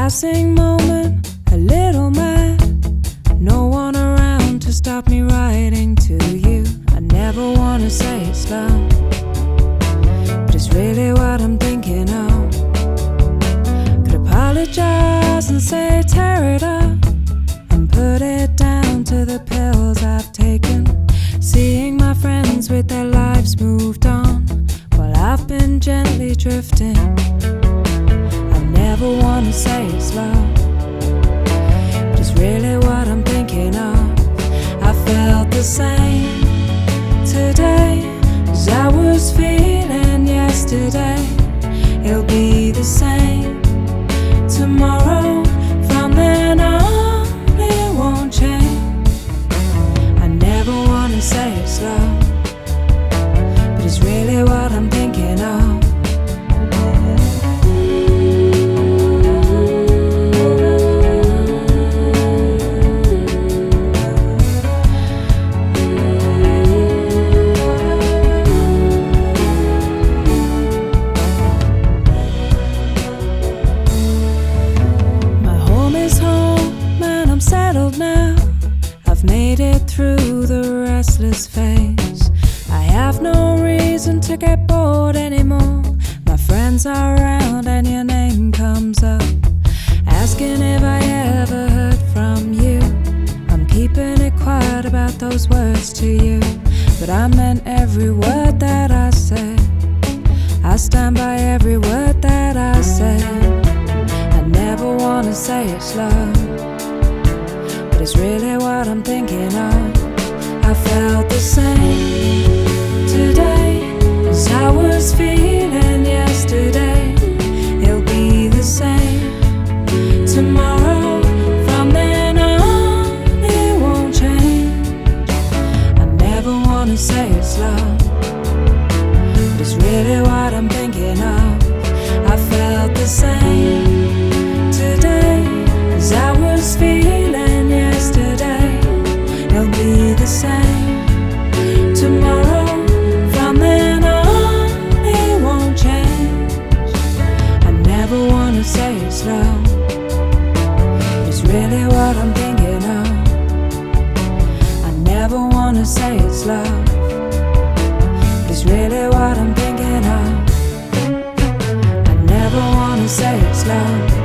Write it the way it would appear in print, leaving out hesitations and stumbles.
passing moment, a little mad. No one around to stop me writing to you. I never wanna say it slow, but it's really what I'm thinking of. Could apologize and say tear it up and put it down to the pills I've taken. Seeing my friends with their lives moved on while I've been gently drifting. I never wanna say it slow, but it's really what I'm thinking of. I felt the same today as I was feeling yesterday. It'll be the same tomorrow. From then on, it won't change. I never wanna say it slow, but it's really what I'm thinking of. Settled now, I've made it through the restless phase. I have no reason to get bored anymore. My friends are around and your name comes up, asking if I ever heard from you. I'm keeping it quiet about those words to you, but I meant every word that I said. I stand by every word that I said. I never wanna say it slow, but it's really what I'm thinking of. I felt the same today as I was feeling yesterday. It'll be the same tomorrow. From then on, it won't change. I never wanna say it slow, but it's really what I'm thinking of. I felt the same today as I was feeling yesterday. It'll be the same tomorrow. From then on, it won't change. I never wanna say it slow, it's really what I'm thinking of. I never wanna say it slow, it's really what I'm thinking of. I never wanna say it slow.